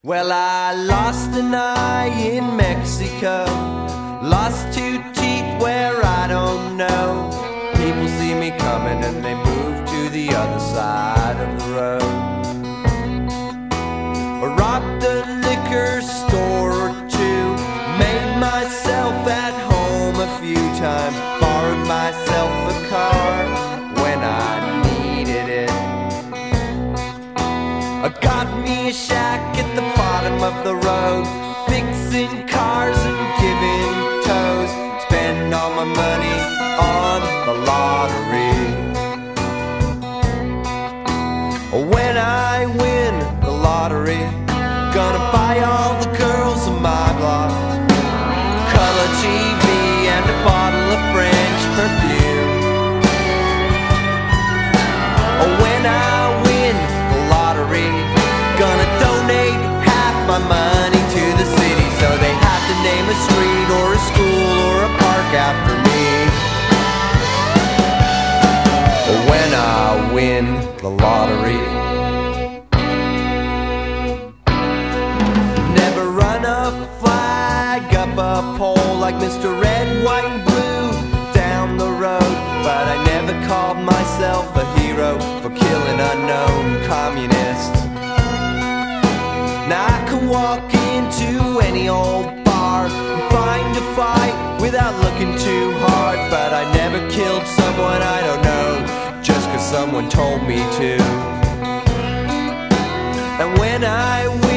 Well, I lost an eye in Mexico, lost 2 teeth where I don't know. People see me coming and they move to the other side of the road. I robbed a liquor store or 2, made myself at home a few times, borrowed myself a car when I needed it. I got me a shack at the bottom of the road, fixing cars and giving toes, spend all my money on the lottery. When I win the lottery, gonna buy all the girls in my block color TV and a bottle of French perfume. When I win the lottery, gonna donate half my money to the city, so they have to name a street or a school or a park after me. When I win the lottery, never run a flag up a pole like Mr. Red, White, and Blue down the road, but I never called myself a hero for killing unknown communists. Now I can walk into any old bar and find a fight without looking too hard, but I never killed someone I don't know just 'cause someone told me to. And when I win